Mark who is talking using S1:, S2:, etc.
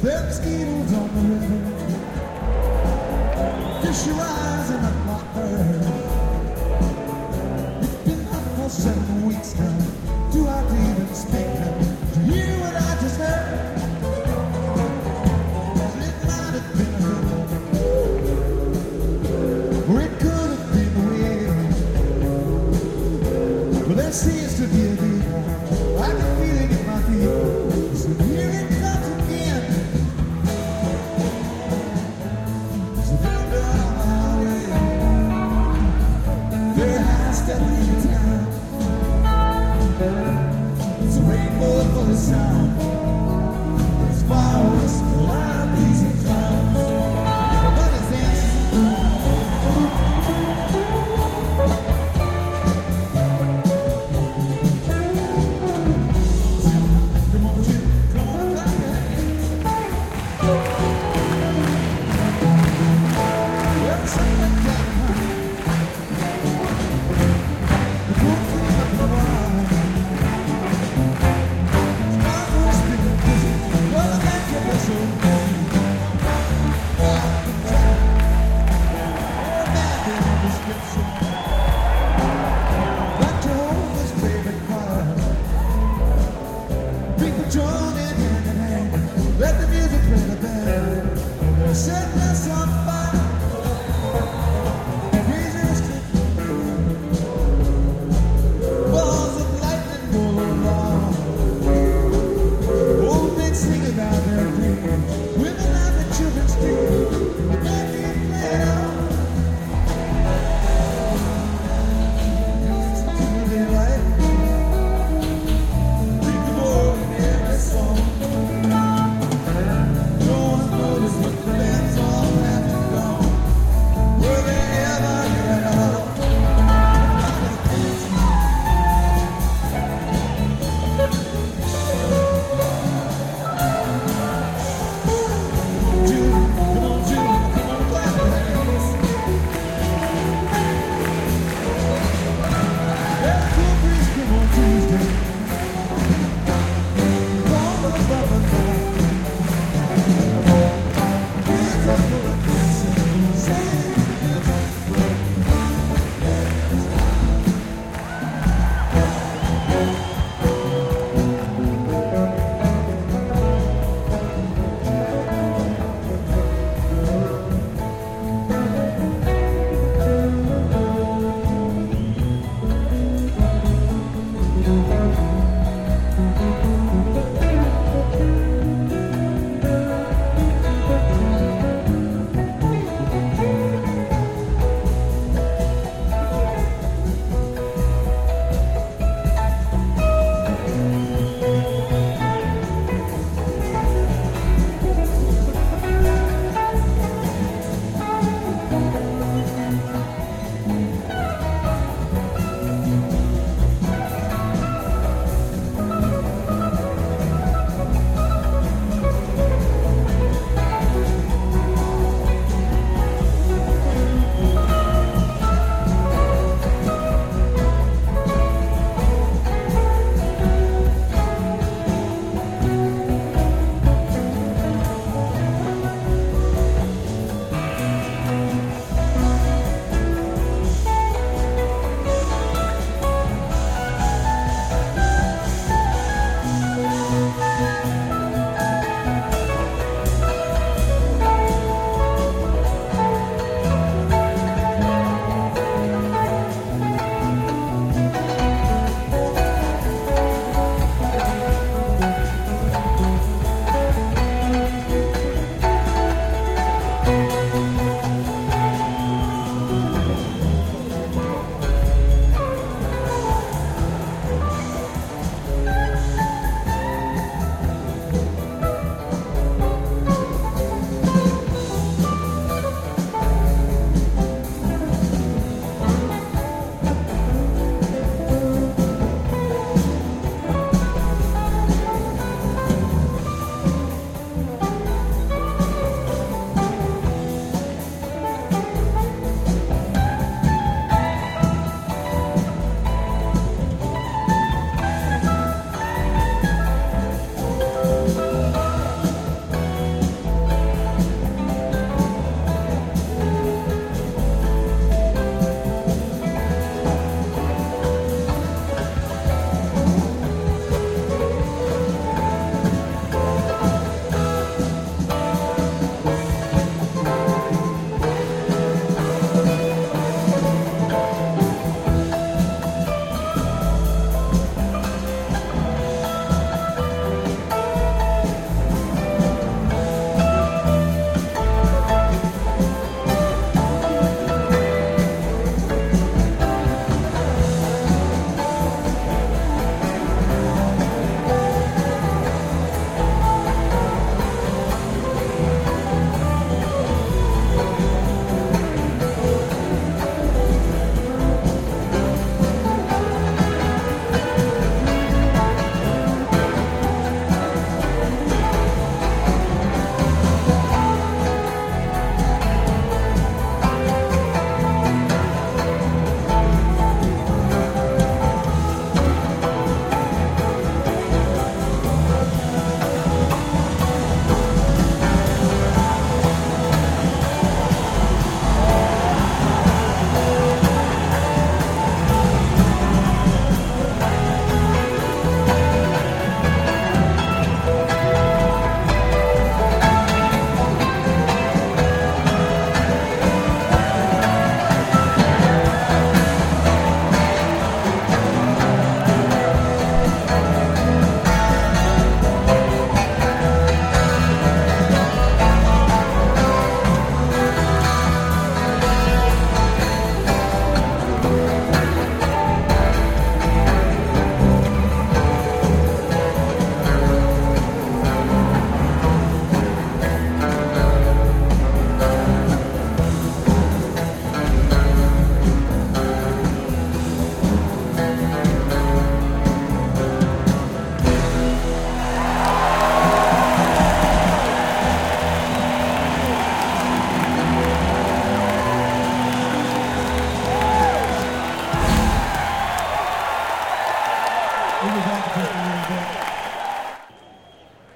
S1: There are mosquitoes on the river. Fish are rising up my earth. It's been hot for 7 weeks now. Do I even speak now? Do you hear what I just heard? It might have been a river, or it could have been the wind. But there seems to be a beat. I can feel it in my feet. So here it comes again. So down the highway, there has to be a time. It's a rainbow for the sound. It's fireworks, live easy clouds. Everybody's dancing. Come on, Jim, come on, clap your hands. Well, something got high. The poor thing up the line. Sparkles been busy. Well, I can't get this old man. Description. Got to hold this favorite choir. People join in hand in hand. Let the music play the band. Set us on fire.